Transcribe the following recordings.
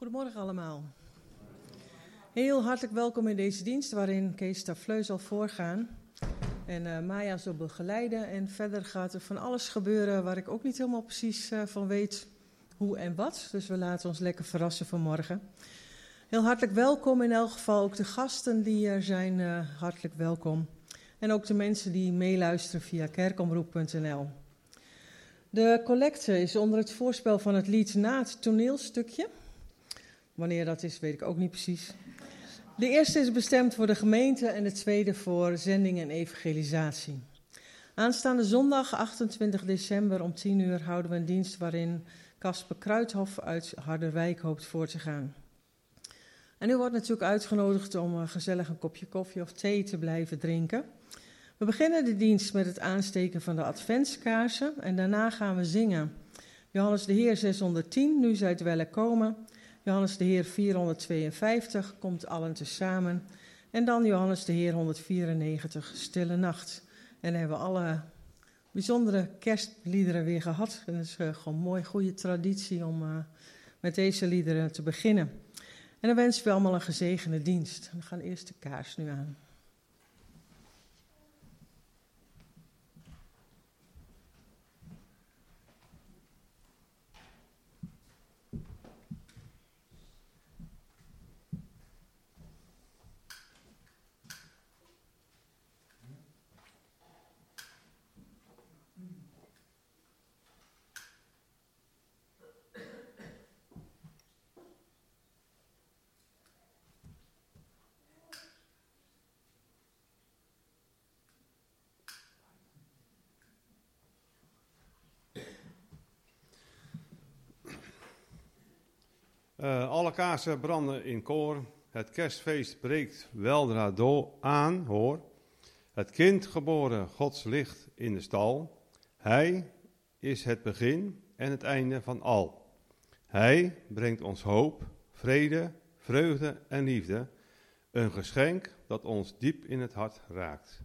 Goedemorgen allemaal. Heel hartelijk welkom in deze dienst waarin Kees Tafleu zal voorgaan en Maya zal begeleiden. En verder gaat er van alles gebeuren waar ik ook niet helemaal precies van weet hoe en wat. Dus we laten ons lekker verrassen vanmorgen. Heel hartelijk welkom in elk geval, ook de gasten die er zijn, hartelijk welkom. En ook de mensen die meeluisteren via kerkomroep.nl. De collecte is onder het voorspel van het lied na het toneelstukje. Wanneer dat is, weet ik ook niet precies. De eerste is bestemd voor de gemeente en de tweede voor zending en evangelisatie. Aanstaande zondag 28 december om 10 uur houden we een dienst waarin Casper Kruithof uit Harderwijk hoopt voor te gaan. En u wordt natuurlijk uitgenodigd om gezellig een kopje koffie of thee te blijven drinken. We beginnen de dienst met het aansteken van de adventskaarsen en daarna gaan we zingen. Johannes de Heer 610, nu zijt welle komen. Johannes de Heer 452, komt allen tezamen. En dan Johannes de Heer 194, Stille Nacht. En dan hebben we alle bijzondere kerstliederen weer gehad. En het is gewoon een mooi, goede traditie om met deze liederen te beginnen. En dan wensen we allemaal een gezegende dienst. We gaan eerst de kaars nu aan. Alle kaarsen branden in koor. Het kerstfeest breekt weldra aan, hoor. Het kind geboren, Gods licht in de stal. Hij is het begin en het einde van al. Hij brengt ons hoop, vrede, vreugde en liefde. Een geschenk dat ons diep in het hart raakt.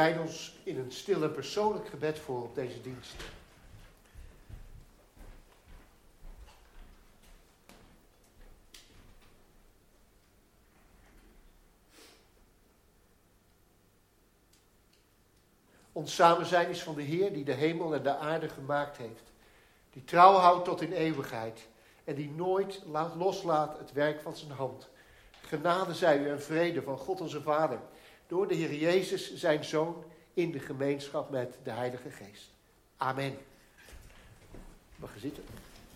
bereiden ons in een stil en persoonlijk gebed voor op deze dienst. Ons samen zijn is van de Heer die de hemel en de aarde gemaakt heeft. Die trouw houdt tot in eeuwigheid. En die nooit loslaat het werk van zijn hand. Genade zij u en vrede van God onze Vader. Door de Heer Jezus zijn Zoon in de gemeenschap met de Heilige Geest. Amen. Mag je zitten.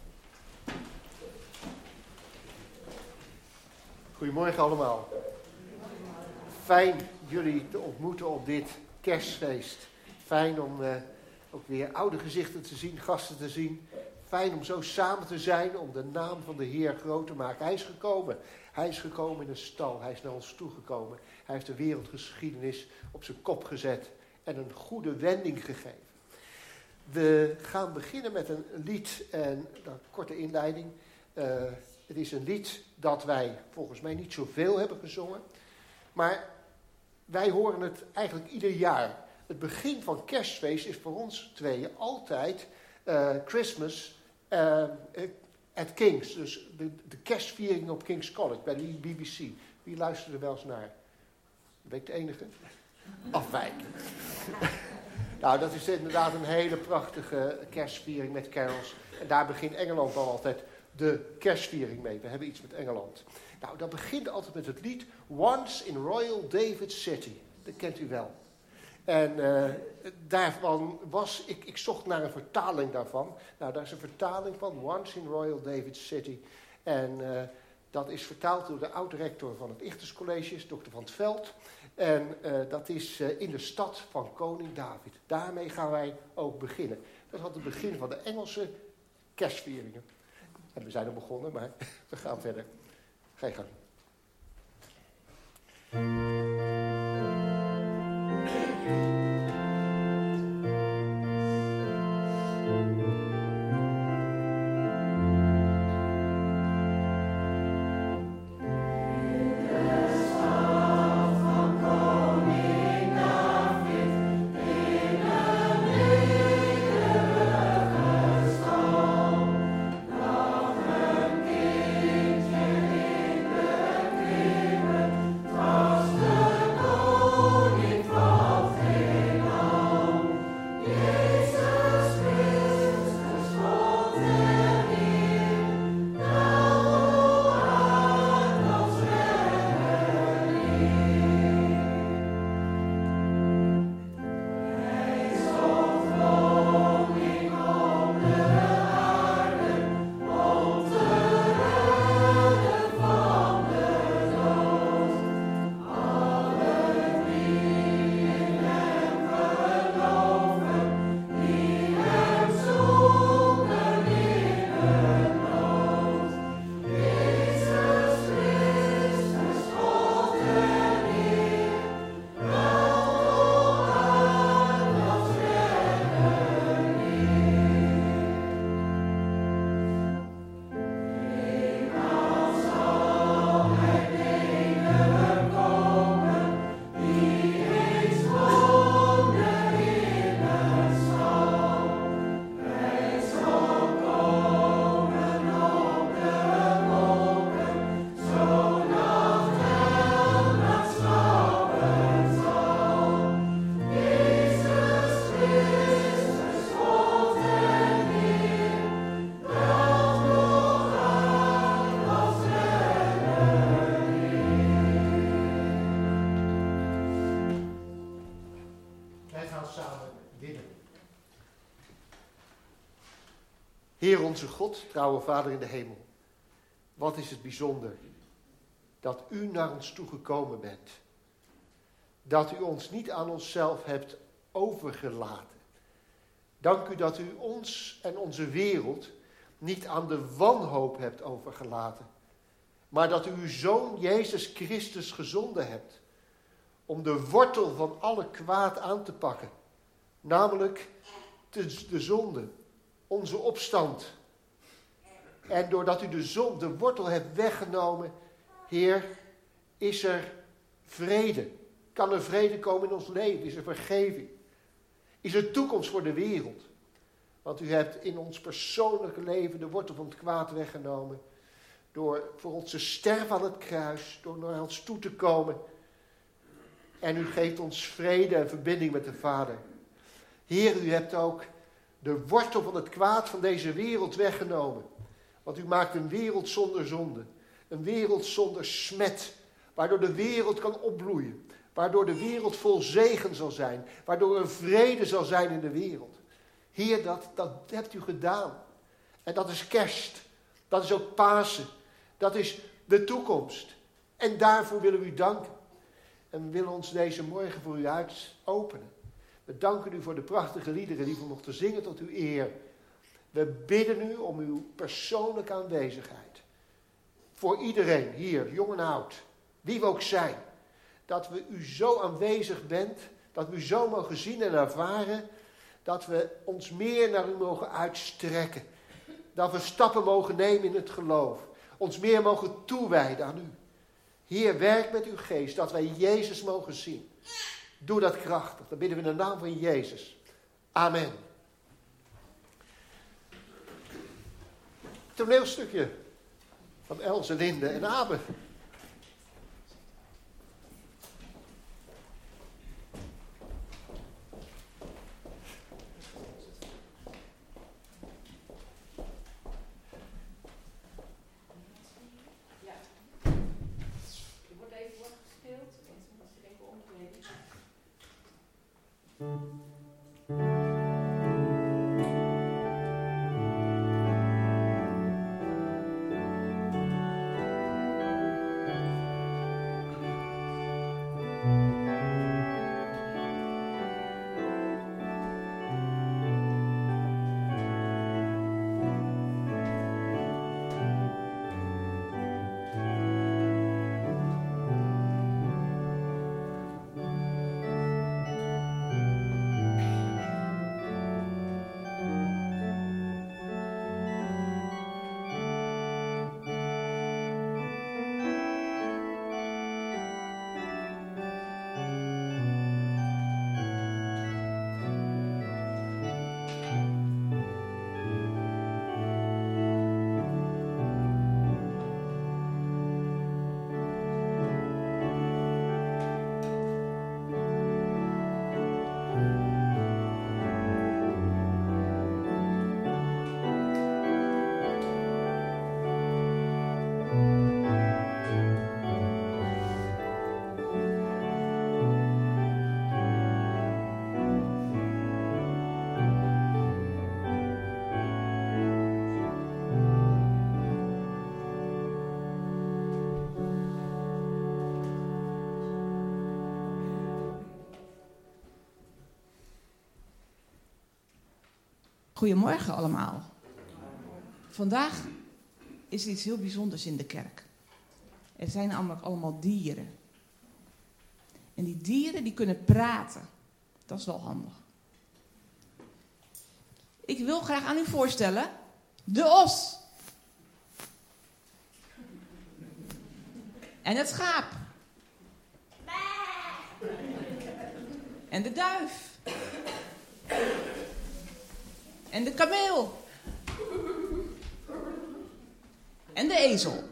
Goedemorgen allemaal. Fijn jullie te ontmoeten op dit kerstfeest. Fijn om ook weer oude gezichten te zien, gasten te zien. Fijn om zo samen te zijn, om de naam van de Heer groot te maken. Hij is gekomen. Hij is gekomen in een stal. Hij is naar ons toegekomen. Hij heeft de wereldgeschiedenis op zijn kop gezet en een goede wending gegeven. We gaan beginnen met een lied en een korte inleiding. Het is een lied dat wij volgens mij niet zoveel hebben gezongen. Maar wij horen het eigenlijk ieder jaar. Het begin van kerstfeest is voor ons tweeën altijd Christmas at King's. Dus de kerstviering op King's College bij de BBC. Wie luisterde wel eens naar? Ben ik de enige? Afwijken. Nou, dat is inderdaad een hele prachtige kerstviering met carols. En daar begint Engeland dan altijd de kerstviering mee. We hebben iets met Engeland. Nou, dat begint altijd met het lied Once in Royal David City. Dat kent u wel. En daarvan was, ik zocht naar een vertaling daarvan. Nou, daar is een vertaling van Once in Royal David City. En dat is vertaald door de oud-rector van het Ichthus College, Dr. van 't Veld. En dat is in de stad van koning David. Daarmee gaan wij ook beginnen. Dat was het begin van de Engelse kerstvieringen. En we zijn er begonnen, maar we gaan verder. Ga je gang. Heer onze God, trouwe Vader in de hemel, wat is het bijzonder dat u naar ons toegekomen bent. Dat u ons niet aan onszelf hebt overgelaten. Dank u dat u ons en onze wereld niet aan de wanhoop hebt overgelaten. Maar dat u uw Zoon Jezus Christus gezonden hebt. Om de wortel van alle kwaad aan te pakken. Namelijk de zonde. Onze opstand. En doordat u de wortel hebt weggenomen, Heer, is er vrede. kan er vrede komen in ons leven? Is er vergeving? Is er toekomst voor de wereld? Want u hebt in ons persoonlijke leven de wortel van het kwaad weggenomen. Door voor ons te sterven aan het kruis. Door naar ons toe te komen. En u geeft ons vrede en verbinding met de Vader. Heer, u hebt ook de wortel van het kwaad van deze wereld weggenomen. Want u maakt een wereld zonder zonde. Een wereld zonder smet. Waardoor de wereld kan opbloeien. Waardoor de wereld vol zegen zal zijn. Waardoor er vrede zal zijn in de wereld. Heer, dat hebt u gedaan. En dat is kerst. Dat is ook Pasen. Dat is de toekomst. En daarvoor willen we u danken. En we willen ons deze morgen voor u openen. We danken u voor de prachtige liederen die we mochten zingen tot uw eer. We bidden u om uw persoonlijke aanwezigheid. Voor iedereen hier, jong en oud. Wie we ook zijn. Dat we u zo aanwezig bent. Dat we u zo mogen zien en ervaren. Dat we ons meer naar u mogen uitstrekken. Dat we stappen mogen nemen in het geloof. Ons meer mogen toewijden aan u. Heer, werk met uw geest, dat wij Jezus mogen zien. Doe dat krachtig. Dat bidden we in de naam van Jezus. Amen. Toneelstukje van Else, Linde en Abe. Goedemorgen allemaal. Vandaag is er iets heel bijzonders in de kerk. Er zijn namelijk allemaal dieren. En die dieren die kunnen praten. Dat is wel handig. Ik wil graag aan u voorstellen de os. En het schaap. En de duif. En de kameel. En de ezel.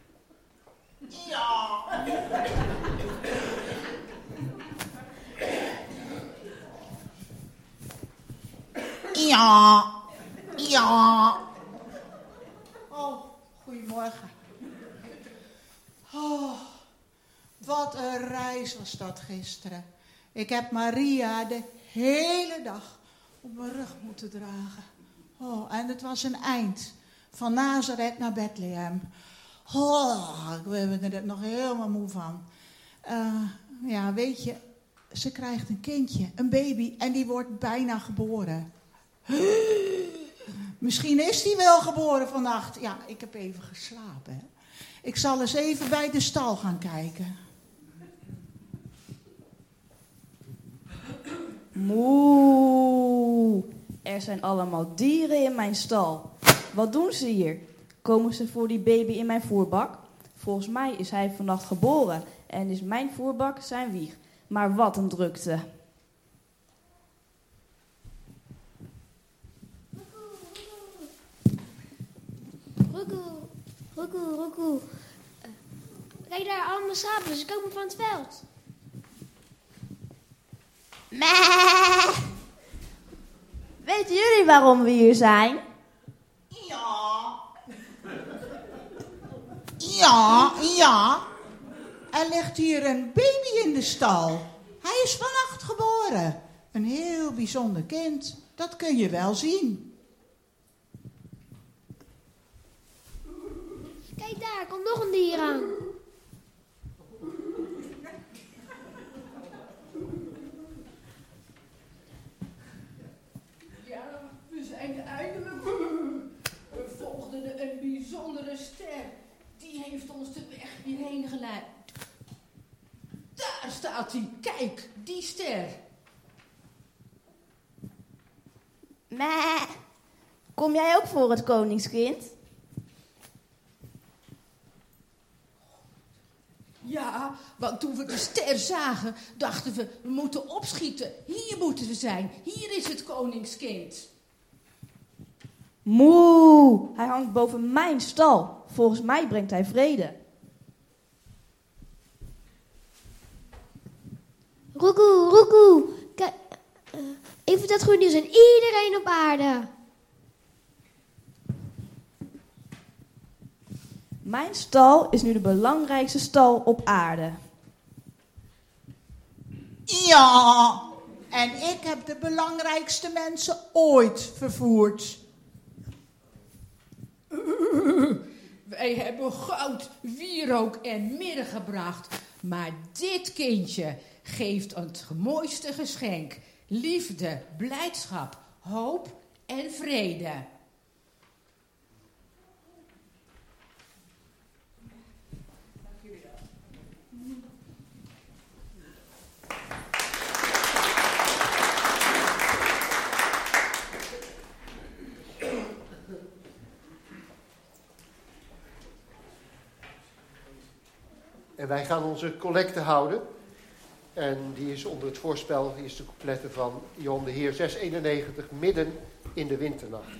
Ja. Ja. Ja. Oh, goedemorgen. Oh, wat een reis was dat gisteren. Ik heb Maria de hele dag op mijn rug moeten dragen. Oh, en het was een eind. Van Nazareth naar Bethlehem. Oh, ik ben er nog helemaal moe van. Ja, weet je, ze krijgt een kindje, een baby, en die wordt bijna geboren. Misschien is die wel geboren vannacht. Ja, ik heb even geslapen. Hè. Ik zal eens even bij de stal gaan kijken. Moe, er zijn allemaal dieren in mijn stal. Wat doen ze hier? Komen ze voor die baby in mijn voerbak? Volgens mij is hij vannacht geboren en is mijn voerbak zijn wieg. Maar wat een drukte. Roekoe. Kijk daar, allemaal schapen, ze komen van het veld. Meh. Weten jullie waarom we hier zijn? Ja. Er ligt hier een baby in de stal. Hij is vannacht geboren. Een heel bijzonder kind. Dat kun je wel zien. Kijk daar, komt nog een dier aan. Ja, we zijn eindelijk. We volgden een bijzondere ster. Die heeft ons de weg hierheen geleid. Daar staat hij. Kijk, die ster. Meh. Kom jij ook voor het koningskind? Ja, want toen we de ster zagen, dachten we moeten opschieten. Hier moeten we zijn. Hier is het koningskind. Moe, hij hangt boven mijn stal. Volgens mij brengt hij vrede. Roekoe. Kijk, even dat goed nieuws aan iedereen op aarde. Mijn stal is nu de belangrijkste stal op aarde. Ja, en ik heb de belangrijkste mensen ooit vervoerd. Wij hebben goud, wierook en mirre gebracht. Maar dit kindje geeft het mooiste geschenk. Liefde, blijdschap, hoop en vrede. En wij gaan onze collecte houden. En die is onder het voorspel, die is de couplette van Johan de Heer 691, midden in de winternacht.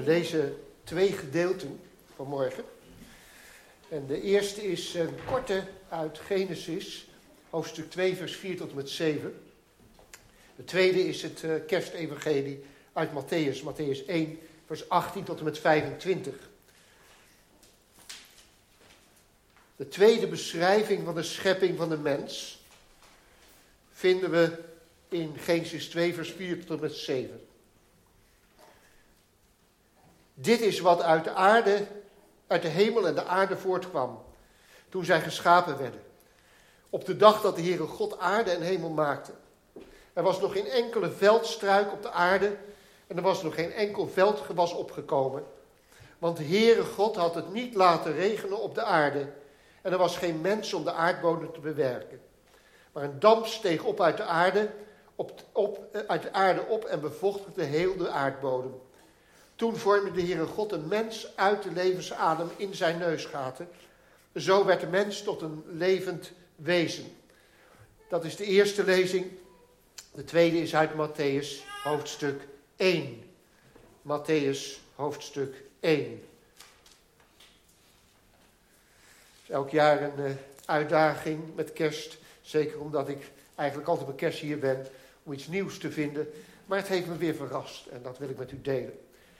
We lezen 2 gedeelten vanmorgen. En de eerste is een korte uit Genesis, hoofdstuk 2, vers 4 tot en met 7. De tweede is het kerstevangelie uit Matthäus, Matthäus 1, vers 18 tot en met 25. De tweede beschrijving van de schepping van de mens vinden we in Genesis 2, vers 4 tot en met 7. Dit is wat uit de aarde, uit de hemel en de aarde voortkwam, toen zij geschapen werden. Op de dag dat de Heere God aarde en hemel maakte. Er was nog geen enkele veldstruik op de aarde en er was nog geen enkel veldgewas opgekomen. Want de Heere God had het niet laten regenen op de aarde en er was geen mens om de aardbodem te bewerken. Maar een damp steeg op uit de aarde op en bevochtigde heel de aardbodem. Toen vormde de Heere God een mens uit de levensadem in zijn neusgaten. Zo werd de mens tot een levend wezen. Dat is de eerste lezing. De tweede is uit Matthäus, hoofdstuk 1. Matthäus, hoofdstuk 1. Elk jaar een uitdaging met kerst. Zeker omdat ik eigenlijk altijd met kerst hier ben om iets nieuws te vinden. Maar het heeft me weer verrast en dat wil ik met u delen.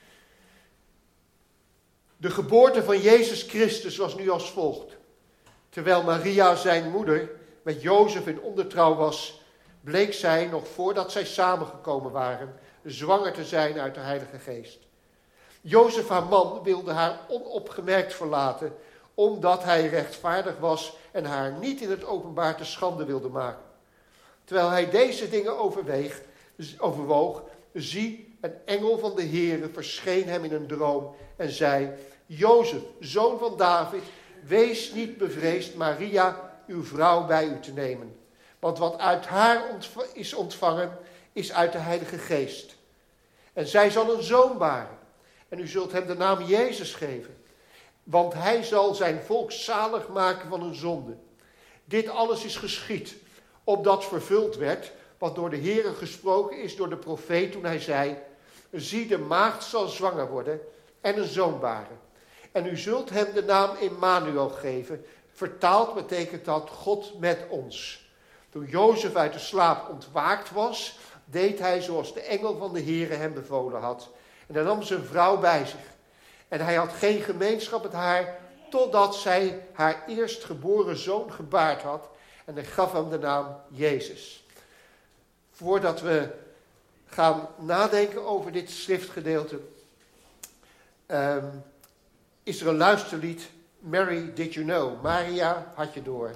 De geboorte van Jezus Christus was nu als volgt. Terwijl Maria, zijn moeder, met Jozef in ondertrouw was, bleek zij, nog voordat zij samengekomen waren, zwanger te zijn uit de Heilige Geest. Jozef, haar man, wilde haar onopgemerkt verlaten, omdat hij rechtvaardig was en haar niet in het openbaar te schande wilde maken. Terwijl hij deze dingen overwoog, zie, een engel van de Heere verscheen hem in een droom en zei: Jozef, zoon van David, wees niet bevreesd Maria, uw vrouw, bij u te nemen. Want wat uit haar is ontvangen, is uit de Heilige Geest. En zij zal een zoon baren. En u zult hem de naam Jezus geven. Want hij zal zijn volk zalig maken van hun zonde. Dit alles is geschied, opdat vervuld werd wat door de Heere gesproken is door de profeet toen hij zei: zie, de maagd zal zwanger worden en een zoon baren. En u zult hem de naam Emmanuel geven. Vertaald betekent dat God met ons. Toen Jozef uit de slaap ontwaakt was, deed hij zoals de engel van de Heere hem bevolen had. En hij nam zijn vrouw bij zich. En hij had geen gemeenschap met haar, totdat zij haar eerstgeboren zoon gebaard had. En hij gaf hem de naam Jezus. Voordat we gaan nadenken over dit schriftgedeelte, is er een luisterlied, Mary Did You Know? Maria, had je door?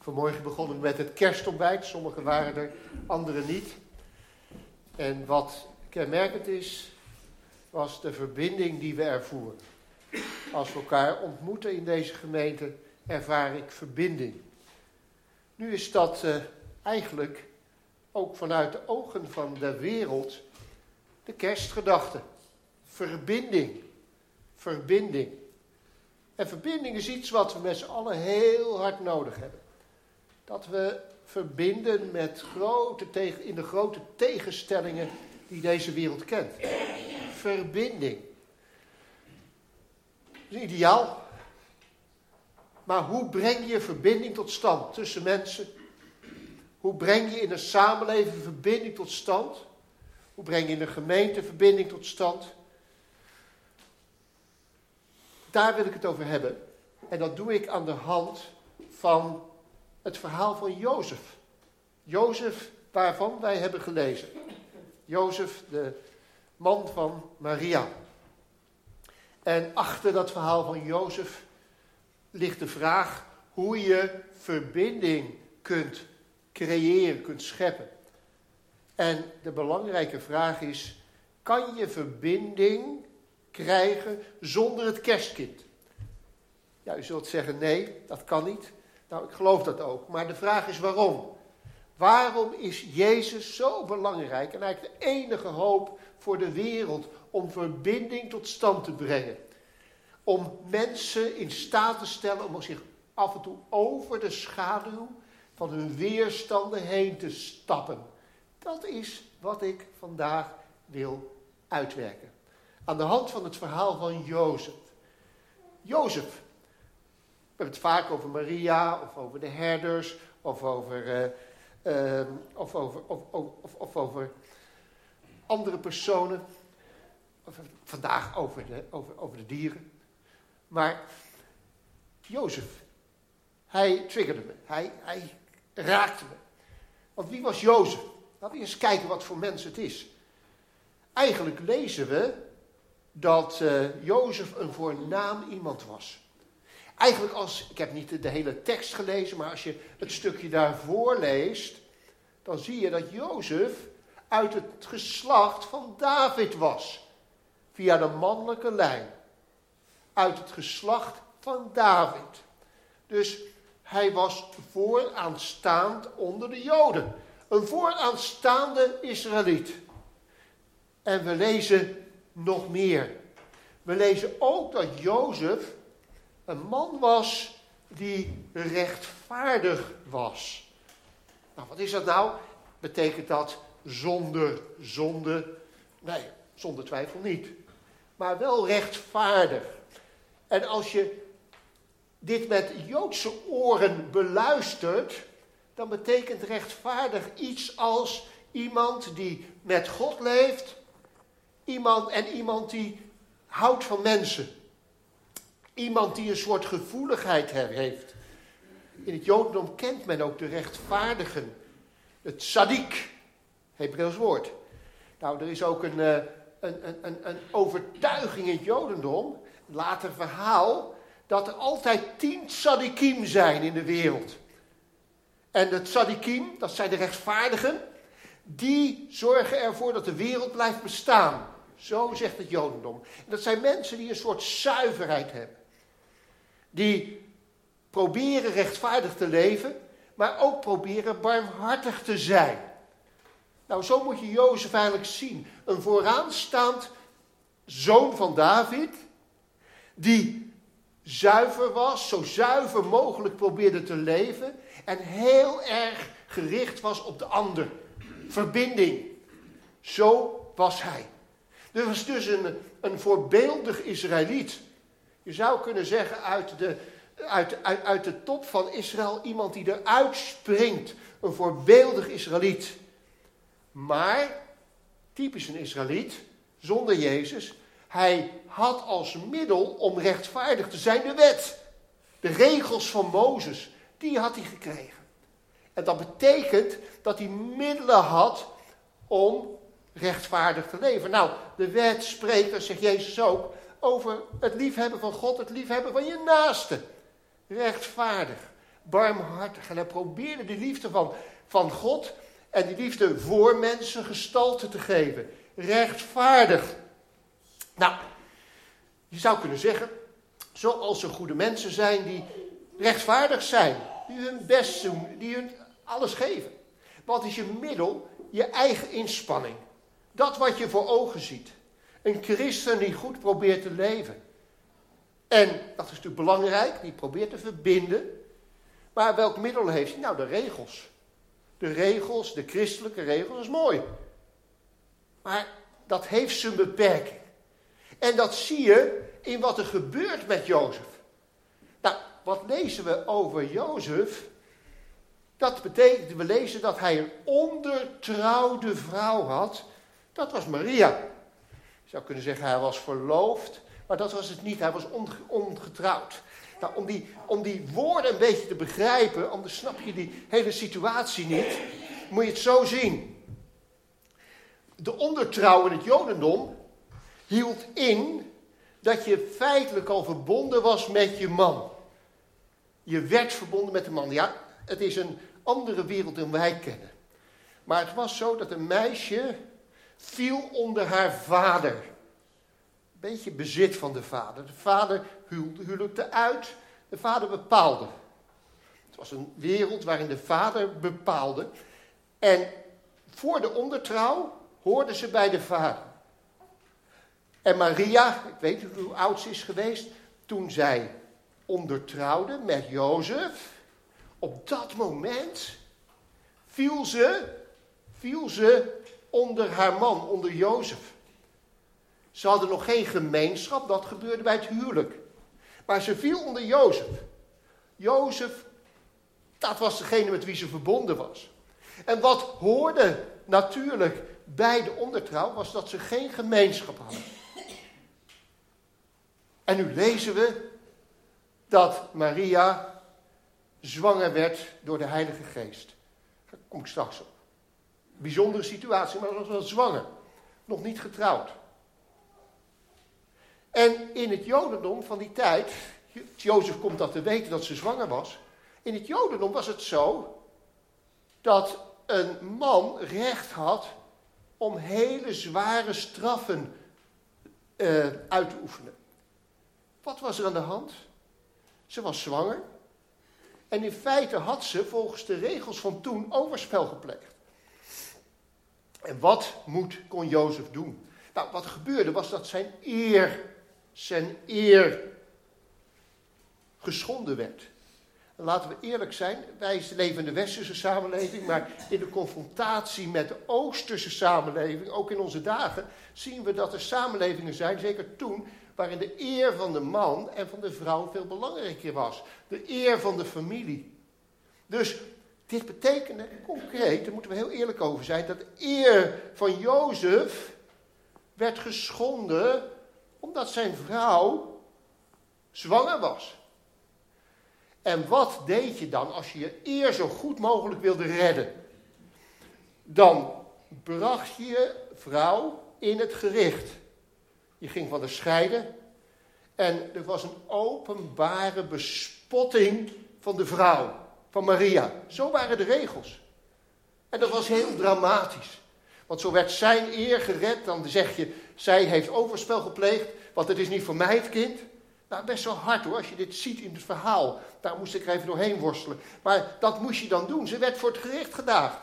Vanmorgen begonnen we met het kerstontbijt. Sommigen waren er, anderen niet. En wat kenmerkend is, was de verbinding die we ervoeren. Als we elkaar ontmoeten in deze gemeente, ervaar ik verbinding. Nu is dat eigenlijk ook vanuit de ogen van de wereld de kerstgedachte. Verbinding. Verbinding. En verbinding is iets wat we met z'n allen heel hard nodig hebben. Dat we verbinden met in de grote tegenstellingen die deze wereld kent. Verbinding. Dat is een ideaal. Maar hoe breng je verbinding tot stand tussen mensen? Hoe breng je in een samenleving verbinding tot stand? Hoe breng je in een gemeente verbinding tot stand? Daar wil ik het over hebben. En dat doe ik aan de hand van het verhaal van Jozef. Jozef, waarvan wij hebben gelezen. Jozef, de man van Maria. En achter dat verhaal van Jozef ligt de vraag hoe je verbinding kunt creëren, kunt scheppen. En de belangrijke vraag is, kan je verbinding krijgen zonder het kerstkind? Ja, u zult zeggen, nee, dat kan niet. Nou, ik geloof dat ook. Maar de vraag is waarom? Waarom is Jezus zo belangrijk en eigenlijk de enige hoop voor de wereld om verbinding tot stand te brengen? Om mensen in staat te stellen om zich af en toe over de schaduw van hun weerstanden heen te stappen. Dat is wat ik vandaag wil uitwerken. Aan de hand van het verhaal van Jozef. Jozef. We hebben het vaak over Maria, of over de herders, of over andere personen. Vandaag over de dieren. Maar Jozef, hij triggerde me. Hij raakte me. Want wie was Jozef? Laten we eens kijken wat voor mens het is. Eigenlijk lezen we dat Jozef een voornaam iemand was. Eigenlijk ik heb niet de hele tekst gelezen, maar als je het stukje daarvoor leest, dan zie je dat Jozef uit het geslacht van David was. Via de mannelijke lijn. Uit het geslacht van David. Dus hij was vooraanstaand onder de Joden. Een vooraanstaande Israëliet. En we lezen nog meer. We lezen ook dat Jozef een man was die rechtvaardig was. Nou, wat is dat nou? Betekent dat zonder zonde? Nee, zonder twijfel niet. Maar wel rechtvaardig. En als je dit met Joodse oren beluistert, dan betekent rechtvaardig iets als iemand die met God leeft, iemand die houdt van mensen. Iemand die een soort gevoeligheid heeft. In het Jodendom kent men ook de rechtvaardigen. Het tzaddik, Hebreeuws woord. Nou, er is ook een overtuiging in het Jodendom, later verhaal, dat er altijd 10 tzaddikim zijn in de wereld. En de tzaddikim, dat zijn de rechtvaardigen, die zorgen ervoor dat de wereld blijft bestaan. Zo zegt het Jodendom. En dat zijn mensen die een soort zuiverheid hebben. Die proberen rechtvaardig te leven, maar ook proberen barmhartig te zijn. Nou, zo moet je Jozef eigenlijk zien. Een vooraanstaand zoon van David, die zuiver was, zo zuiver mogelijk probeerde te leven en heel erg gericht was op de ander. Verbinding. Zo was hij. Er was dus een voorbeeldig Israëliet. Je zou kunnen zeggen uit de top van Israël iemand die eruit springt. Een voorbeeldig Israëliet. Maar, typisch een Israëliet, zonder Jezus, hij had als middel om rechtvaardig te zijn de wet. De regels van Mozes, die had hij gekregen. En dat betekent dat hij middelen had om rechtvaardig te leven. Nou, de wet spreekt, dat zegt Jezus ook, over het liefhebben van God, het liefhebben van je naaste. Rechtvaardig. barmhartig. En hij probeerde die liefde van God en die liefde voor mensen gestalte te geven. Rechtvaardig. Nou, je zou kunnen zeggen, zoals er goede mensen zijn die rechtvaardig zijn. Die hun best doen, die hun alles geven. Wat is je middel? Je eigen inspanning. Dat wat je voor ogen ziet. Een christen die goed probeert te leven. En dat is natuurlijk belangrijk, die probeert te verbinden. Maar welk middel heeft hij? Nou, de regels. De regels, de christelijke regels, is mooi. Maar dat heeft zijn beperking. En dat zie je in wat er gebeurt met Jozef. Nou, wat lezen we over Jozef? Dat betekent, we lezen dat hij een ondertrouwde vrouw had. Dat was Maria. Je zou kunnen zeggen, hij was verloofd. Maar dat was het niet, hij was ongetrouwd. Nou, om die woorden een beetje te begrijpen, anders snap je die hele situatie niet, moet je het zo zien. De ondertrouw in het Jodendom hield in dat je feitelijk al verbonden was met je man. Je werd verbonden met de man. Ja, het is een andere wereld dan wij kennen. Maar het was zo dat een meisje viel onder haar vader. Een beetje bezit van de vader. De vader huwelijkte uit, de vader bepaalde. Het was een wereld waarin de vader bepaalde. En voor de ondertrouw hoorde ze bij de vader. En Maria, ik weet niet hoe oud ze is geweest, toen zij ondertrouwde met Jozef, op dat moment viel ze onder haar man, onder Jozef. Ze hadden nog geen gemeenschap, dat gebeurde bij het huwelijk. Maar ze viel onder Jozef. Jozef, dat was degene met wie ze verbonden was. En wat hoorde natuurlijk bij de ondertrouw, was dat ze geen gemeenschap hadden. En nu lezen we dat Maria zwanger werd door de Heilige Geest. Daar kom ik straks op. Bijzondere situatie, maar ze was wel zwanger. Nog niet getrouwd. En in het Jodendom van die tijd, Jozef komt dat te weten dat ze zwanger was. In het Jodendom was het zo dat een man recht had om hele zware straffen uit te oefenen. Wat was er aan de hand? Ze was zwanger. En in feite had ze volgens de regels van toen overspel gepleegd. En wat kon Jozef doen? Nou, wat gebeurde was dat zijn eer geschonden werd. En laten we eerlijk zijn, wij leven in de westerse samenleving, maar in de confrontatie met de oosterse samenleving, ook in onze dagen, zien we dat er samenlevingen zijn, zeker toen, waarin de eer van de man en van de vrouw veel belangrijker was. De eer van de familie. Dus dit betekende concreet, daar moeten we heel eerlijk over zijn, dat de eer van Jozef werd geschonden omdat zijn vrouw zwanger was. En wat deed je dan als je je eer zo goed mogelijk wilde redden? Dan bracht je je vrouw in het gericht. Je ging van haar scheiden. En er was een openbare bespotting van de vrouw, van Maria. Zo waren de regels. En dat was heel dramatisch. Want zo werd zijn eer gered. Dan zeg je, zij heeft overspel gepleegd, want het is niet voor mij het kind. Nou, best wel hard hoor, als je dit ziet in het verhaal. Daar moest ik er even doorheen worstelen. Maar dat moest je dan doen. Ze werd voor het gericht gedaagd.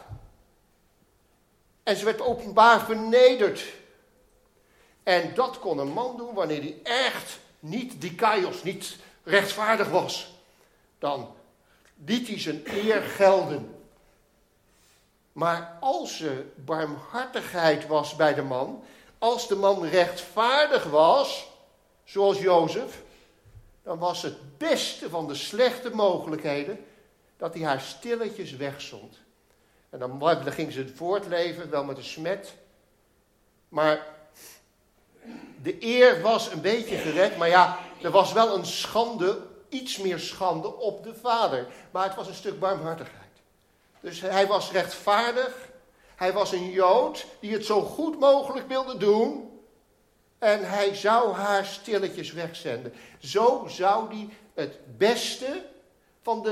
En ze werd openbaar vernederd. En dat kon een man doen wanneer hij echt niet dikaios, niet rechtvaardig was. Dan liet hij zijn eer gelden. Maar als er barmhartigheid was bij de man, als de man rechtvaardig was, zoals Jozef, dan was het beste van de slechte mogelijkheden dat hij haar stilletjes wegzond. En dan ging ze voortleven, wel met een smet. Maar de eer was een beetje gered, maar ja, er was wel een schande, iets meer schande op de vader. Maar het was een stuk barmhartigheid. Dus hij was rechtvaardig. Hij was een Jood die het zo goed mogelijk wilde doen. En hij zou haar stilletjes wegzenden. Zo zou hij het beste van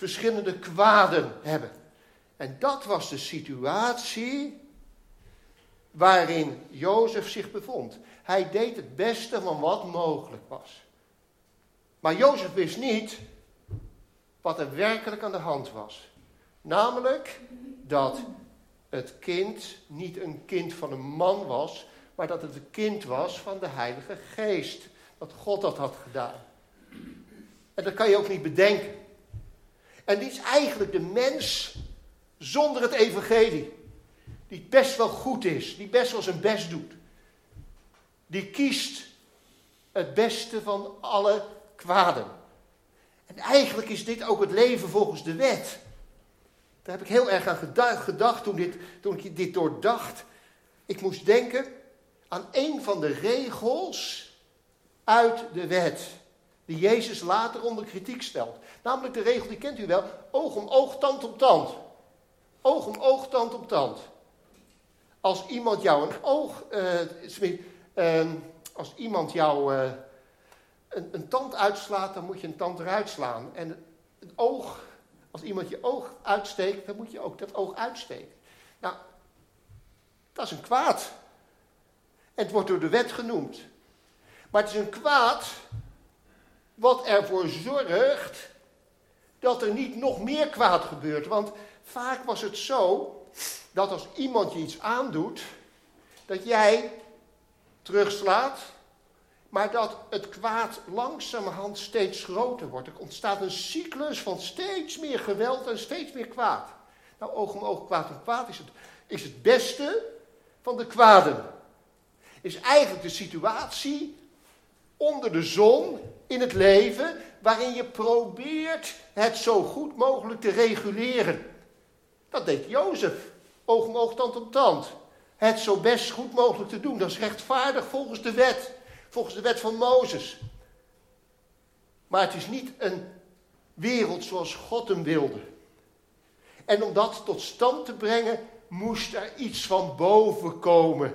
verschillende kwaden hebben. En dat was de situatie waarin Jozef zich bevond. Hij deed het beste van wat mogelijk was. Maar Jozef wist niet wat er werkelijk aan de hand was. Namelijk dat het kind niet een kind van een man was, maar dat het een kind was van de Heilige Geest. Dat God dat had gedaan. En dat kan je ook niet bedenken. En dit is eigenlijk de mens zonder het evangelie. Die best wel goed is, die best wel zijn best doet. Die kiest het beste van alle kwaden. En eigenlijk is dit ook het leven volgens de wet. Daar heb ik heel erg aan gedacht toen ik dit doordacht. Ik moest denken aan een van de regels uit de wet, die Jezus later onder kritiek stelt. Namelijk de regel, die kent u wel, oog om oog, tand om tand. Oog om oog, tand om tand. Als iemand jou een oog, als iemand jou een tand uitslaat, dan moet je een tand eruit slaan. En een oog, als iemand je oog uitsteekt, dan moet je ook dat oog uitsteken. Nou, dat is een kwaad. En het wordt door de wet genoemd. Maar het is een kwaad wat ervoor zorgt dat er niet nog meer kwaad gebeurt. Want vaak was het zo dat als iemand je iets aandoet, dat jij terugslaat, maar dat het kwaad langzamerhand steeds groter wordt. Er ontstaat een cyclus van steeds meer geweld en steeds meer kwaad. Nou, oog om oog, kwaad om kwaad is het beste van de kwaden. Is eigenlijk de situatie onder de zon in het leven, waarin je probeert het zo goed mogelijk te reguleren. Dat deed Jozef. Oog om oog, tand om tand. Het zo best goed mogelijk te doen. Dat is rechtvaardig volgens de wet. Volgens de wet van Mozes. Maar het is niet een wereld zoals God hem wilde. En om dat tot stand te brengen, moest er iets van boven komen.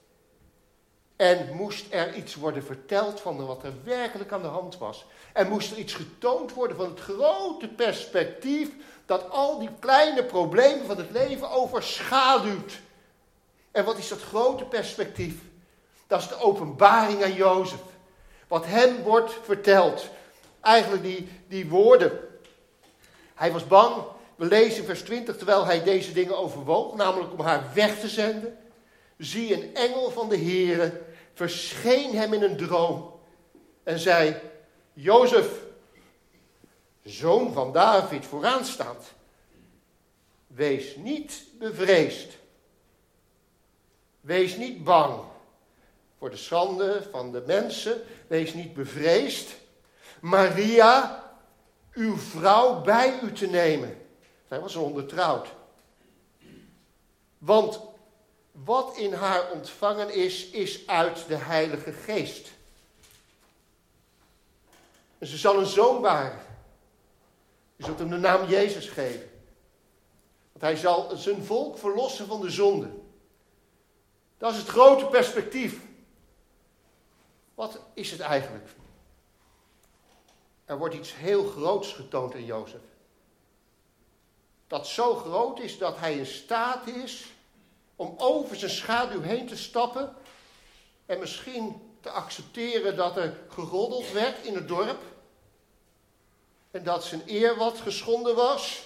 En moest er iets worden verteld van wat er werkelijk aan de hand was. En moest er iets getoond worden van het grote perspectief dat al die kleine problemen van het leven overschaduwt. En wat is dat grote perspectief? Dat is de openbaring aan Jozef. Wat hem wordt verteld. Eigenlijk die woorden. Hij was bang. We lezen in vers 20, terwijl hij deze dingen overwoog, namelijk om haar weg te zenden. Zie, een engel van de Heere verscheen hem in een droom en zei: Jozef, zoon van David, vooraanstaand, wees niet bevreesd. Wees niet bang voor de schande van de mensen. Wees niet bevreesd. Maria, uw vrouw, bij u te nemen. Zij was ondertrouwd. Want wat in haar ontvangen is uit de Heilige Geest. En ze zal een zoon baren. Je zult hem de naam Jezus geven. Want hij zal zijn volk verlossen van de zonde. Dat is het grote perspectief. Wat is het eigenlijk? Er wordt iets heel groots getoond aan Jozef. Dat zo groot is dat hij in staat is om over zijn schaduw heen te stappen en misschien te accepteren dat er geroddeld werd in het dorp en dat zijn eer wat geschonden was.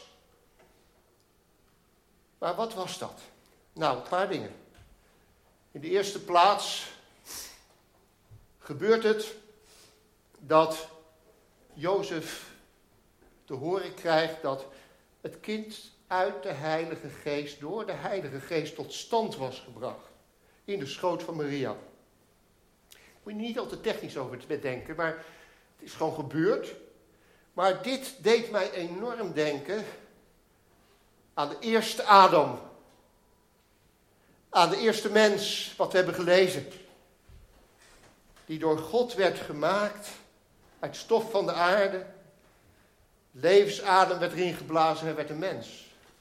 Maar wat was dat? Nou, een paar dingen. In de eerste plaats gebeurt het dat Jozef te horen krijgt dat het kind uit de Heilige Geest, door de Heilige Geest tot stand was gebracht. In de schoot van Maria. Moet je niet al te technisch over het denken, maar het is gewoon gebeurd. Maar dit deed mij enorm denken aan de eerste Adam. Aan de eerste mens, wat we hebben gelezen. Die door God werd gemaakt uit stof van de aarde. Levensadem werd erin geblazen, hij werd een mens.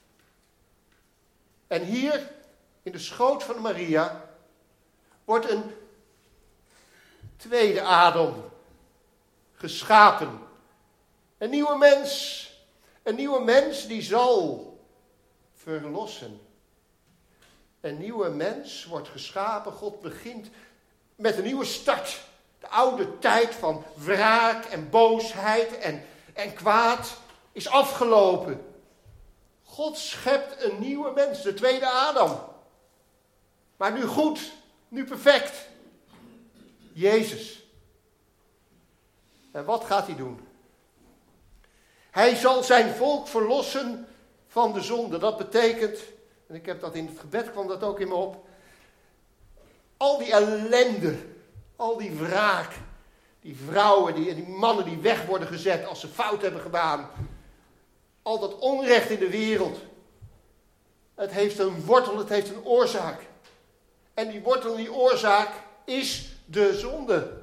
En hier, in de schoot van Maria, wordt een tweede Adam geschapen. Een nieuwe mens. Een nieuwe mens die zal verlossen. Een nieuwe mens wordt geschapen. God begint met een nieuwe start. De oude tijd van wraak en boosheid en kwaad is afgelopen. God schept een nieuwe mens, de tweede Adam. Maar nu goed, nu perfect. Jezus. En wat gaat hij doen? Hij zal zijn volk verlossen van de zonde. Dat betekent, en ik heb dat in het gebed, kwam dat ook in me op. Al die ellende, al die wraak. Die vrouwen en die mannen die weg worden gezet als ze fout hebben gedaan. Al dat onrecht in de wereld. Het heeft een wortel, het heeft een oorzaak. En die wortel en die oorzaak is de zonde.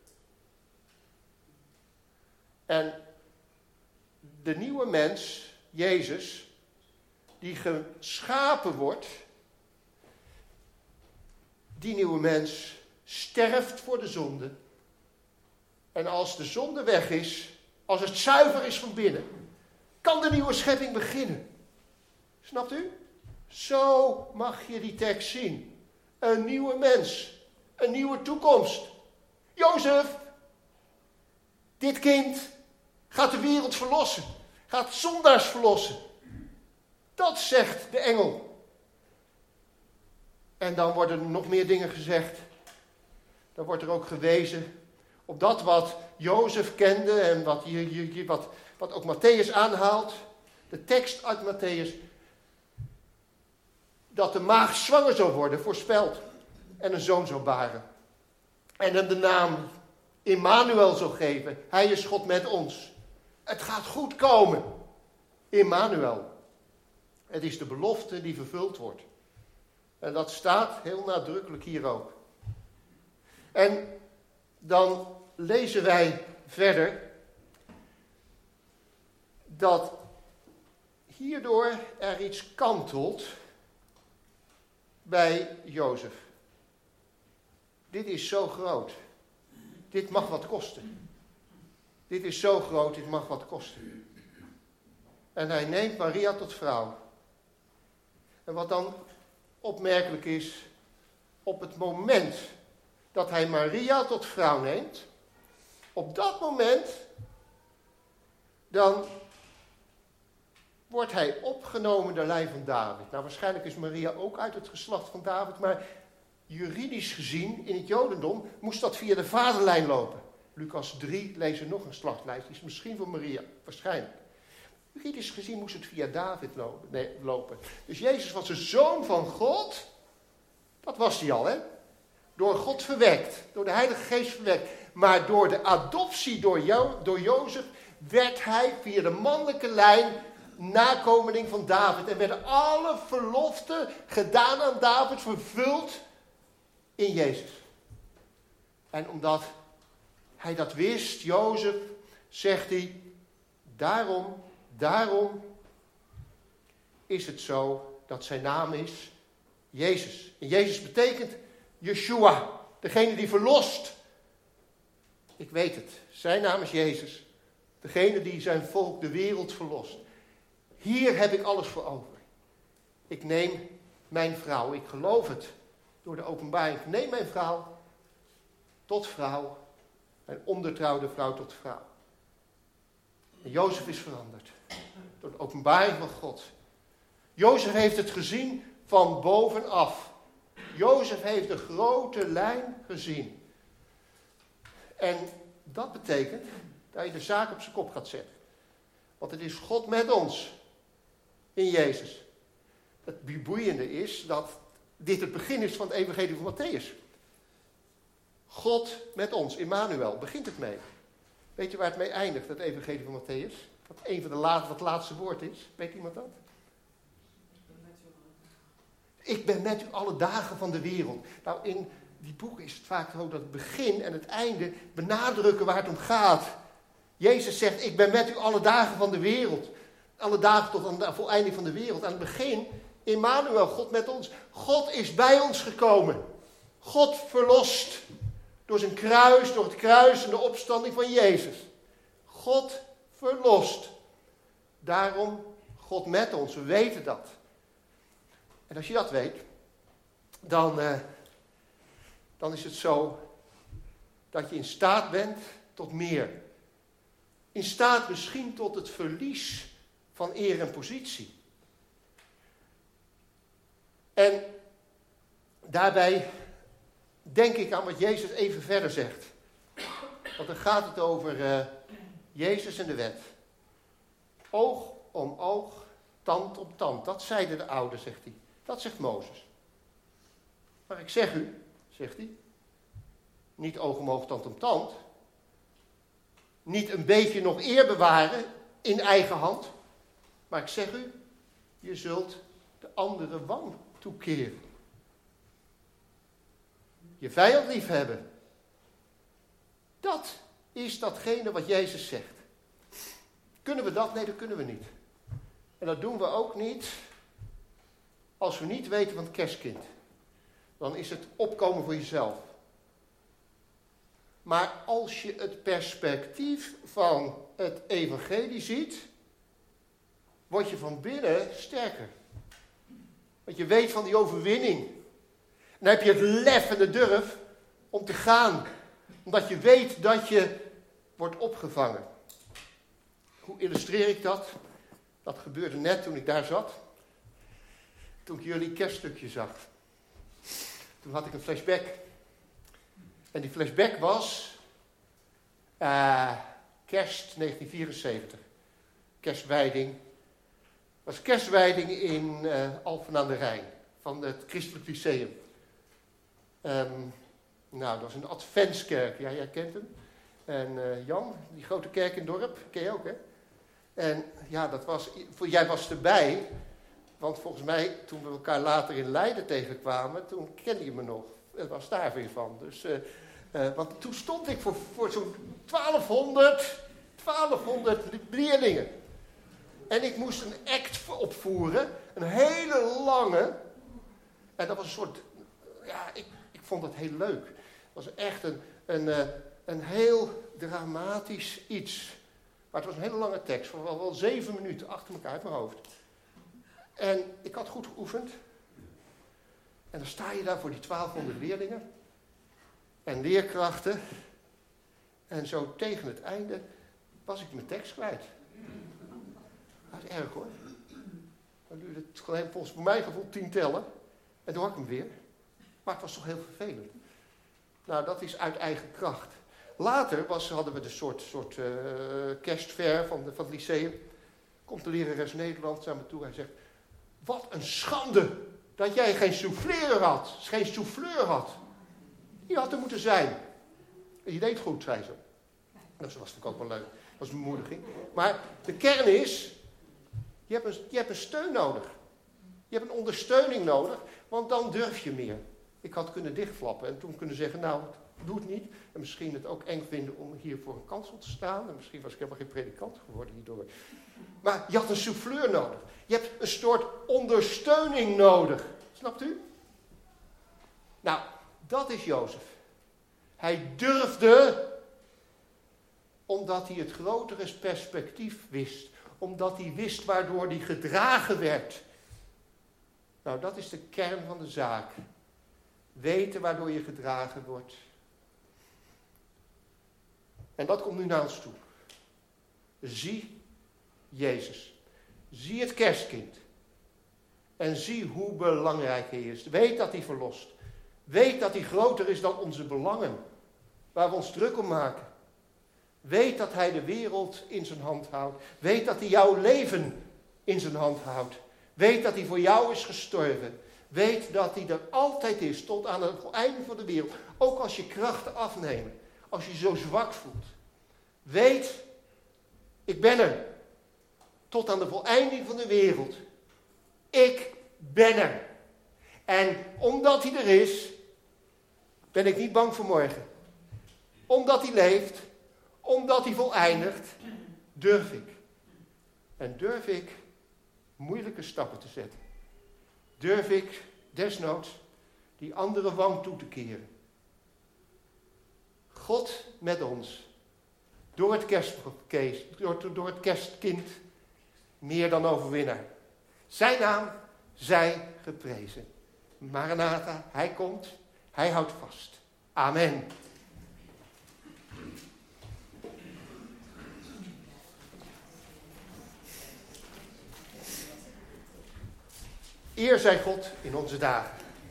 En de nieuwe mens, Jezus, die geschapen wordt, die nieuwe mens sterft voor de zonde. En als de zonde weg is, als het zuiver is van binnen, kan de nieuwe schepping beginnen. Snapt u? Zo mag je die tekst zien. Een nieuwe mens, een nieuwe toekomst. Jozef, dit kind gaat de wereld verlossen. Gaat zondaars verlossen. Dat zegt de engel. En dan worden er nog meer dingen gezegd. Dan wordt er ook gewezen op dat wat Jozef kende en wat ook Matthäus aanhaalt. De tekst uit Matthäus. Dat de maagd zwanger zou worden, voorspeld. En een zoon zou baren. En hem de naam Immanuel zou geven. Hij is God met ons. Het gaat goed komen. Immanuel. Het is de belofte die vervuld wordt. En dat staat heel nadrukkelijk hier ook. En dan lezen wij verder dat hierdoor er iets kantelt bij Jozef. Dit is zo groot. Dit mag wat kosten. Dit is zo groot, dit mag wat kosten. En hij neemt Maria tot vrouw. En wat dan opmerkelijk is, op het moment dat hij Maria tot vrouw neemt, op dat moment, dan wordt hij opgenomen de lijn van David. Nou, waarschijnlijk is Maria ook uit het geslacht van David, maar juridisch gezien, in het Jodendom, moest dat via de vaderlijn lopen. Lucas 3 lezen nog een slachtlijst, die is misschien van Maria, waarschijnlijk. Juridisch gezien moest het via David lopen. Dus Jezus was de zoon van God, dat was hij al, hè? Door God verwekt, door de Heilige Geest verwekt. Maar door de adoptie door Jozef werd hij via de mannelijke lijn nakomeling van David. En werden alle verloften gedaan aan David vervuld in Jezus. En omdat hij dat wist, Jozef, zegt hij, daarom is het zo dat zijn naam is Jezus. En Jezus betekent Yeshua, degene die verlost. Ik weet het, zijn naam is Jezus. Degene die zijn volk, de wereld verlost. Hier heb ik alles voor over. Ik neem mijn vrouw, ik geloof het door de openbaring. Ik neem mijn vrouw tot vrouw, mijn ondertrouwde vrouw tot vrouw. En Jozef is veranderd door de openbaring van God. Jozef heeft het gezien van bovenaf. Jozef heeft de grote lijn gezien. En dat betekent dat je de zaak op zijn kop gaat zetten. Want het is God met ons in Jezus. Het boeiende is dat dit het begin is van het evangelie van Matthäus. God met ons, Immanuel, begint het mee. Weet je waar het mee eindigt, het evangelie van Matthäus? Wat een van wat het laatste woord is. Weet iemand dat? Ik ben met u alle dagen van de wereld. Nou, in die boeken is het vaak zo dat het begin en het einde benadrukken waar het om gaat. Jezus zegt, ik ben met u alle dagen van de wereld. Alle dagen tot aan de voleinding van de wereld. Aan het begin, Immanuel, God met ons. God is bij ons gekomen. God verlost. Door zijn kruis, door het kruis en de opstanding van Jezus. God verlost. Daarom God met ons, we weten dat. En als je dat weet, dan is het zo dat je in staat bent tot meer. In staat misschien tot het verlies van eer en positie. En daarbij denk ik aan wat Jezus even verder zegt. Want dan gaat het over Jezus en de wet. Oog om oog, tand om tand. Dat zeiden de ouderen, zegt hij. Dat zegt Mozes. Maar ik zeg u, zegt hij, niet oog om oog, tand om tand. Niet een beetje nog eer bewaren in eigen hand. Maar ik zeg u, je zult de andere wang toekeren. Je vijand liefhebben. Dat is datgene wat Jezus zegt. Kunnen we dat? Nee, dat kunnen we niet. En dat doen we ook niet als we niet weten van het kerstkind. Dan is het opkomen voor jezelf. Maar als je het perspectief van het evangelie ziet, word je van binnen sterker. Want je weet van die overwinning. En dan heb je het lef en de durf om te gaan. Omdat je weet dat je wordt opgevangen. Hoe illustreer ik dat? Dat gebeurde net toen ik daar zat. Toen ik jullie kerststukje zag. Toen had ik een flashback. En die flashback was kerst 1974. Kerstwijding. Het was kerstwijding in Alphen aan de Rijn. Van het Christelijk Lyceum. Dat was een adventskerk. Ja, jij kent hem. En Jan, die grote kerk in het dorp, ken je ook, hè? En ja, jij was erbij. Want volgens mij, toen we elkaar later in Leiden tegenkwamen, toen kende je me nog. Het was daar weer van. Dus, want toen stond ik voor zo'n 1200 leerlingen. En ik moest een act opvoeren. Een hele lange. En dat was een soort... Ja, ik vond het heel leuk. Het was echt een heel dramatisch iets. Maar het was een hele lange tekst. Van wel 7 minuten achter elkaar uit mijn hoofd. En ik had goed geoefend. En dan sta je daar voor die 1200 leerlingen. En leerkrachten. En zo tegen het einde was ik mijn tekst kwijt. Dat is erg hoor. Dan duurde het gewoon volgens mijn gevoel 10 tellen. En toen had ik hem weer. Maar het was toch heel vervelend. Nou, dat is uit eigen kracht. Later hadden we de soort kerstver van het lyceum. Komt de lerares Nederlands naar me toe. Hij zegt, wat een schande dat jij geen souffleur had. Geen souffleur had. Die had er moeten zijn. En je deed goed, zei ze. Dat was natuurlijk ook wel leuk. Dat was een bemoediging. Maar de kern is, je hebt een steun nodig. Je hebt een ondersteuning nodig, want dan durf je meer. Ik had kunnen dichtflappen en toen kunnen zeggen, nou, doe het niet. En misschien het ook eng vinden om hier voor een kansel te staan. En misschien was ik helemaal geen predikant geworden hierdoor. Maar je had een souffleur nodig. Je hebt een soort ondersteuning nodig. Snapt u? Nou, dat is Jozef. Hij durfde, omdat hij het grotere perspectief wist. Omdat hij wist waardoor hij gedragen werd. Nou, dat is de kern van de zaak. Weten waardoor je gedragen wordt. En dat komt nu naar ons toe. Zie Jezus. Zie het kerstkind. En zie hoe belangrijk hij is. Weet dat hij verlost. Weet dat hij groter is dan onze belangen. Waar we ons druk om maken. Weet dat hij de wereld in zijn hand houdt. Weet dat hij jouw leven in zijn hand houdt. Weet dat hij voor jou is gestorven. Weet dat hij er altijd is, tot aan het einde van de wereld. Ook als je krachten afnemen. Als je je zo zwak voelt. Weet, ik ben er. Tot aan de voleinding van de wereld. Ik ben er. En omdat hij er is, ben ik niet bang voor morgen. Omdat hij leeft, omdat hij voleindigt, durf ik. En durf ik moeilijke stappen te zetten. Durf ik desnoods die andere wang toe te keren. God met ons. Door het kerstkind. meer dan overwinnaar. Zijn naam zij geprezen. Maranatha, hij komt, hij houdt vast. Amen. Eer zij God in onze dagen.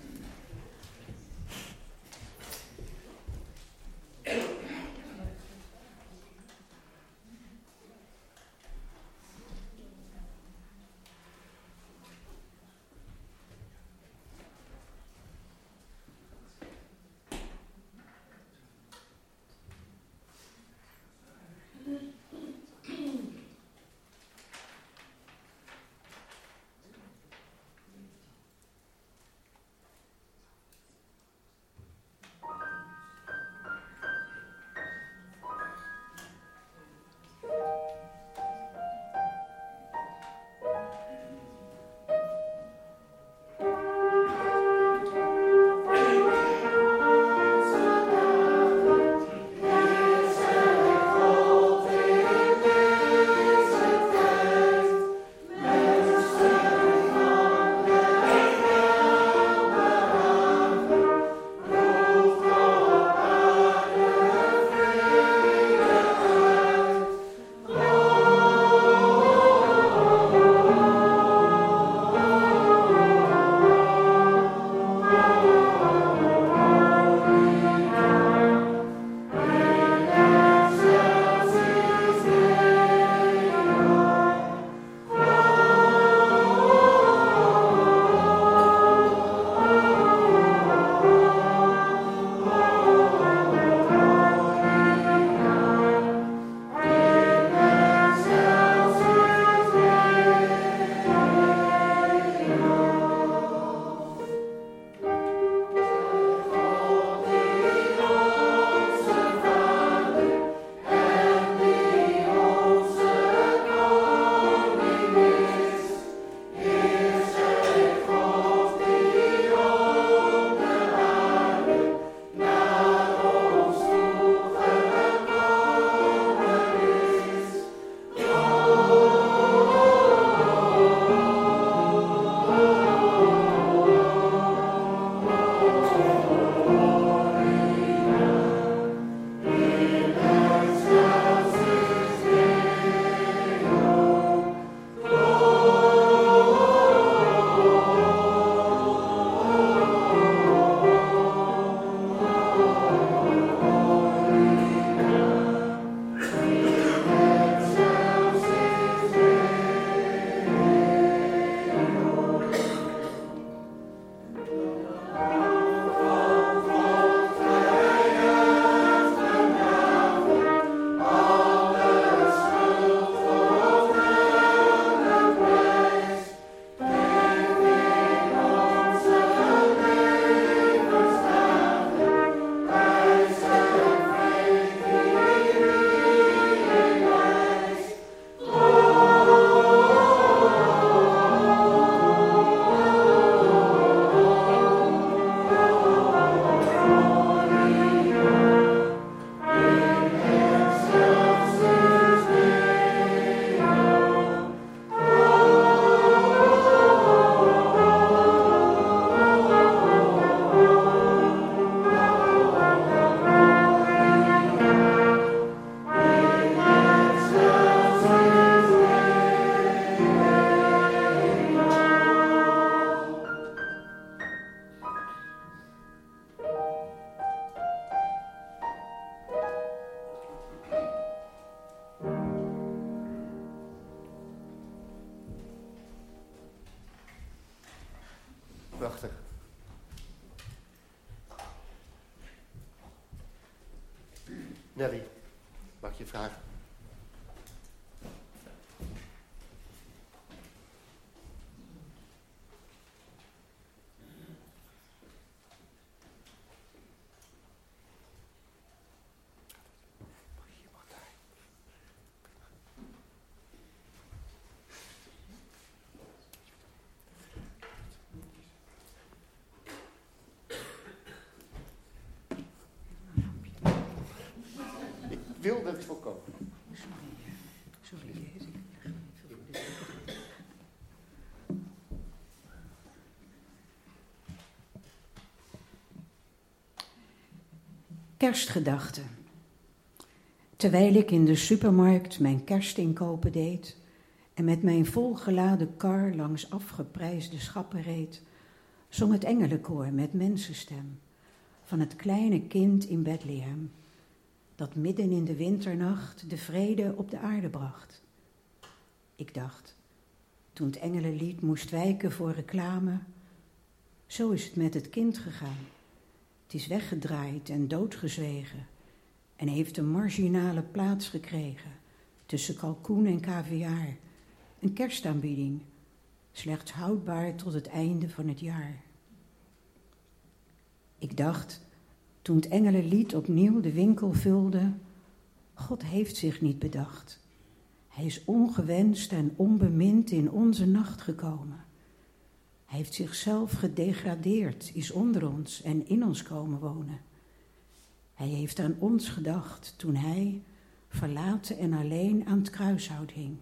Prachtig. Nelly, mag ik je vragen? Ik wilde het voorkomen. Sorry. Kerstgedachten. Terwijl ik in de supermarkt mijn kerstinkopen deed en met mijn volgeladen kar langs afgeprijsde schappen reed, zong het engelenkoor met mensenstem van het kleine kind in Bethlehem, dat midden in de winternacht de vrede op de aarde bracht. Ik dacht, toen het engelenlied moest wijken voor reclame, zo is het met het kind gegaan. Het is weggedraaid en doodgezwegen en heeft een marginale plaats gekregen tussen kalkoen en kaviaar, een kerstaanbieding, slechts houdbaar tot het einde van het jaar. Ik dacht, toen het engelenlied opnieuw de winkel vulde, God heeft zich niet bedacht. Hij is ongewenst en onbemind in onze nacht gekomen. Hij heeft zichzelf gedegradeerd, is onder ons en in ons komen wonen. Hij heeft aan ons gedacht toen hij, verlaten en alleen, aan het kruishout hing.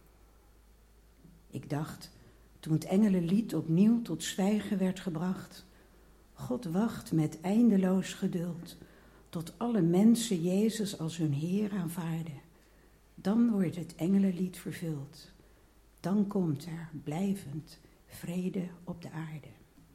Ik dacht, toen het engelenlied opnieuw tot zwijgen werd gebracht, God wacht met eindeloos geduld tot alle mensen Jezus als hun Heer aanvaarden. Dan wordt het engelenlied vervuld. Dan komt er blijvend vrede op de aarde.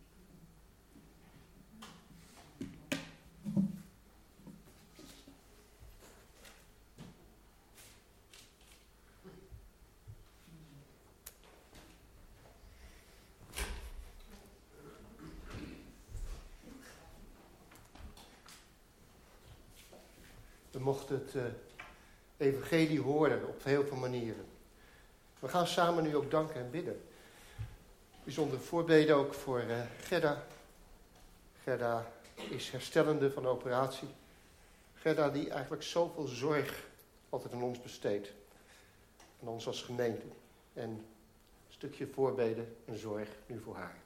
We mochten het evangelie horen op heel veel manieren. We gaan samen nu ook danken en bidden. Bijzondere voorbeden ook voor Gerda. Gerda is herstellende van de operatie. Gerda die eigenlijk zoveel zorg altijd aan ons besteedt. Aan ons als gemeente. En een stukje voorbeden en zorg nu voor haar.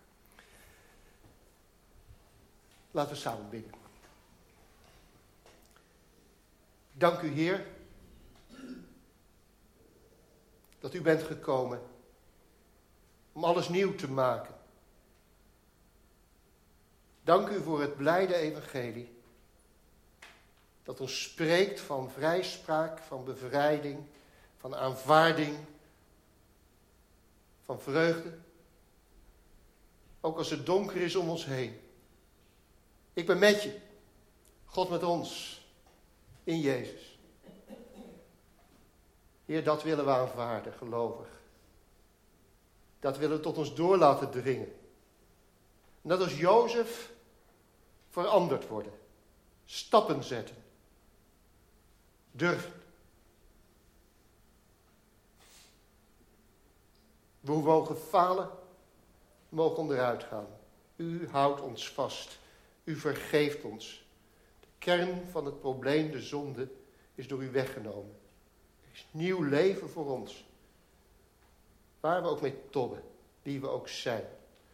Laten we samen bidden. Dank u, Heer, dat u bent gekomen om alles nieuw te maken. Dank u voor het blijde evangelie, dat ons spreekt van vrijspraak, van bevrijding, van aanvaarding, van vreugde. Ook als het donker is om ons heen. Ik ben met je, God met ons. In Jezus. Heer, dat willen we aanvaarden, gelovig. Dat willen we tot ons door laten dringen. En dat als Jozef veranderd worden. Stappen zetten. Durven. We mogen falen, we mogen onderuit gaan. U houdt ons vast. U vergeeft ons. Kern van het probleem, de zonde, is door u weggenomen. Er is nieuw leven voor ons. Waar we ook mee tobben, wie we ook zijn.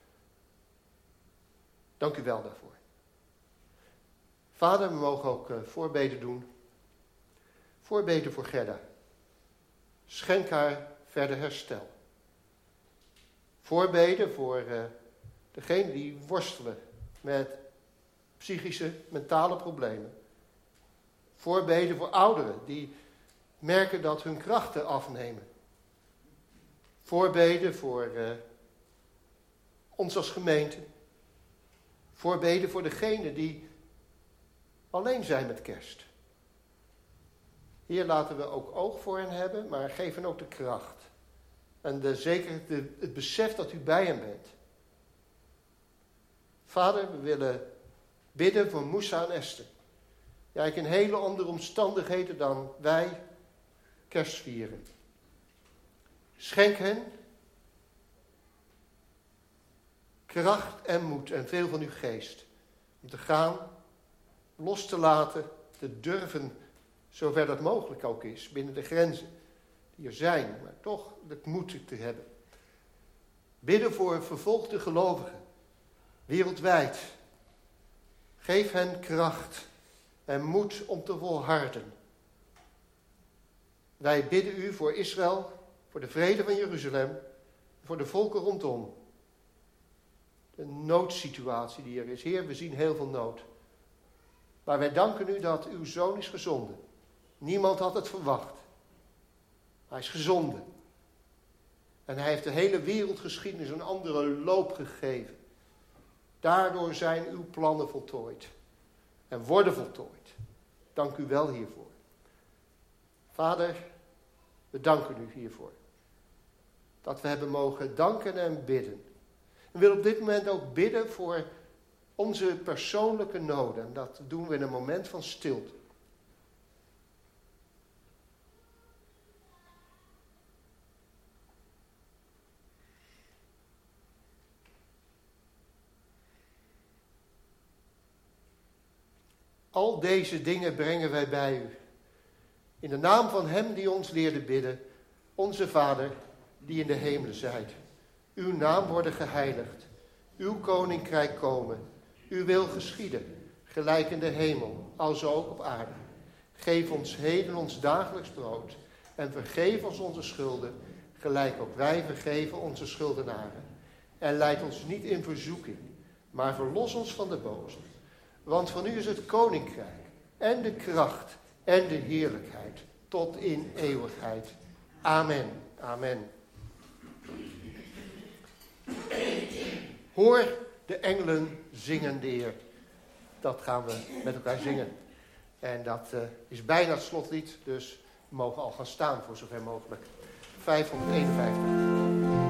Dank u wel daarvoor. Vader, we mogen ook voorbeden doen. Voorbeden voor Gerda. Schenk haar verder herstel. Voorbeden voor degenen die worstelen met psychische, mentale problemen. Voorbeden voor ouderen die merken dat hun krachten afnemen. Voorbeden voor ons als gemeente. Voorbeden voor degenen die alleen zijn met kerst. Hier laten we ook oog voor hen hebben, maar geef hen ook de kracht. En zeker het besef dat u bij hen bent. Vader, we willen bidden voor Moussa en Esther. Ja, in hele andere omstandigheden dan wij kerst vieren. Schenk hen kracht en moed en veel van uw geest. Om te gaan, los te laten, te durven, zover dat mogelijk ook is, binnen de grenzen die er zijn, maar toch het moed te hebben. Bidden voor vervolgde gelovigen, wereldwijd. Geef hen kracht en moed om te volharden. Wij bidden u voor Israël, voor de vrede van Jeruzalem, voor de volken rondom. De noodsituatie die er is. Heer, we zien heel veel nood. Maar wij danken u dat uw zoon is gezonden. Niemand had het verwacht. Hij is gezonden. En hij heeft de hele wereldgeschiedenis een andere loop gegeven. Daardoor zijn uw plannen voltooid. En worden voltooid. Dank u wel hiervoor. Vader, we danken u hiervoor. Dat we hebben mogen danken en bidden. We willen op dit moment ook bidden voor onze persoonlijke noden. En dat doen we in een moment van stilte. Al deze dingen brengen wij bij u. In de naam van hem die ons leerde bidden. Onze Vader, die in de hemelen zijt. Uw naam worden geheiligd. Uw koninkrijk komen. Uw wil geschieden. Gelijk in de hemel, alzo ook op aarde. Geef ons heden ons dagelijks brood. En vergeef ons onze schulden. Gelijk ook wij vergeven onze schuldenaren. En leid ons niet in verzoeking. Maar verlos ons van de boze. Want van u is het koninkrijk. En de kracht. En de heerlijkheid. Tot in eeuwigheid. Amen. Amen. Hoor de engelen zingen de Heer. Dat gaan we met elkaar zingen. En dat is bijna het slotlied. Dus we mogen al gaan staan voor zover mogelijk. 551.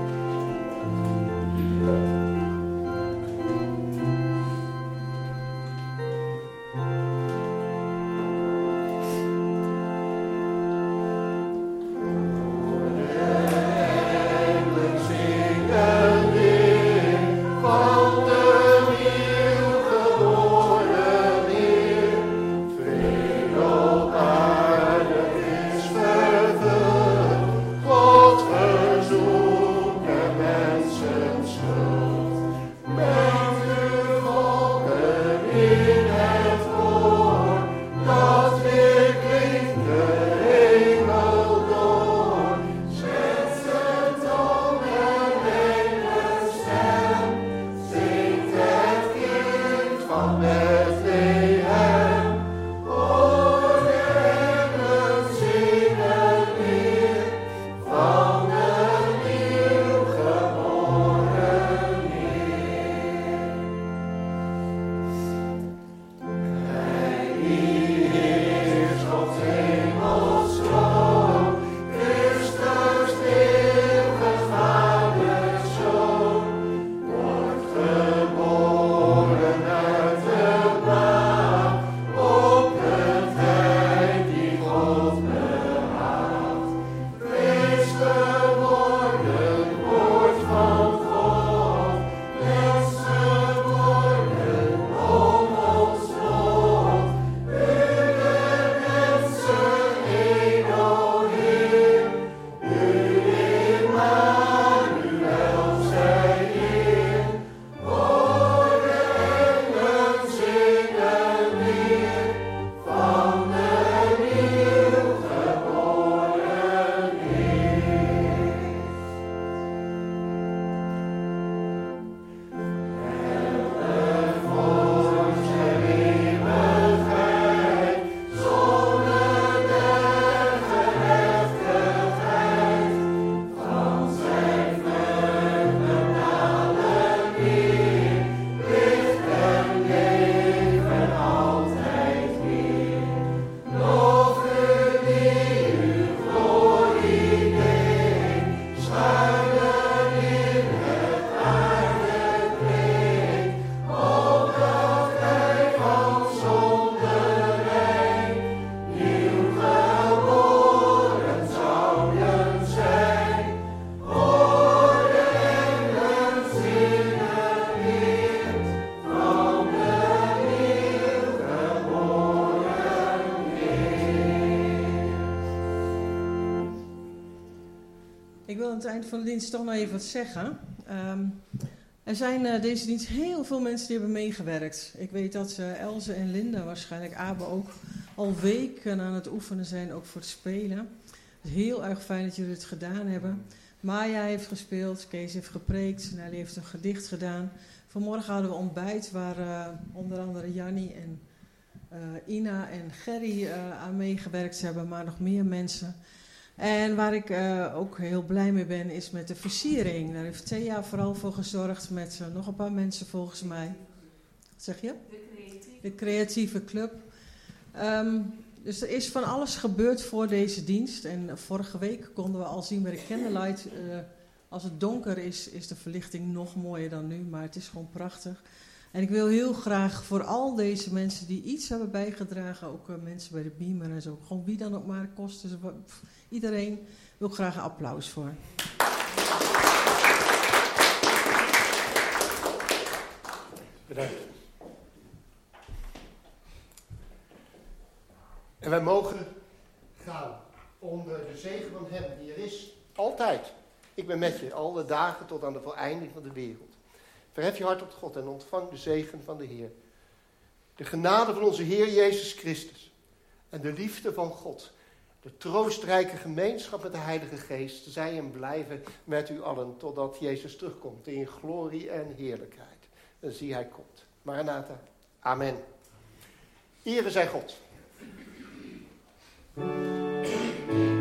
Ik wil aan het eind van de dienst toch nog even wat zeggen. Er zijn deze dienst heel veel mensen die hebben meegewerkt. Ik weet dat Elze en Linda, waarschijnlijk Abe ook, al weken aan het oefenen zijn, ook voor het spelen. Het is heel erg fijn dat jullie het gedaan hebben. Maya heeft gespeeld, Kees heeft gepreekt, Nelly heeft een gedicht gedaan. Vanmorgen hadden we ontbijt waar onder andere Jannie en Ina en Gerry aan meegewerkt hebben, maar nog meer mensen. En waar ik ook heel blij mee ben, is met de versiering. Daar heeft Thea vooral voor gezorgd met nog een paar mensen volgens mij. Wat zeg je? De creatieve club. Dus er is van alles gebeurd voor deze dienst. En vorige week konden we al zien bij de Candlelight, als het donker is de verlichting nog mooier dan nu. Maar het is gewoon prachtig. En ik wil heel graag voor al deze mensen die iets hebben bijgedragen, ook mensen bij de Beamer en zo, gewoon wie dan ook maar kost. Dus iedereen wil ik graag een applaus voor. Bedankt. En wij mogen gaan onder de zegen van hem die er is, altijd. Ik ben met je, alle dagen tot aan de voleinding van de wereld. Verhef je hart tot God en ontvang de zegen van de Heer. De genade van onze Heer Jezus Christus en de liefde van God, de troostrijke gemeenschap met de Heilige Geest, zij en blijven met u allen totdat Jezus terugkomt in glorie en heerlijkheid. En zie hij komt. Maranatha. Amen. Ere zij God.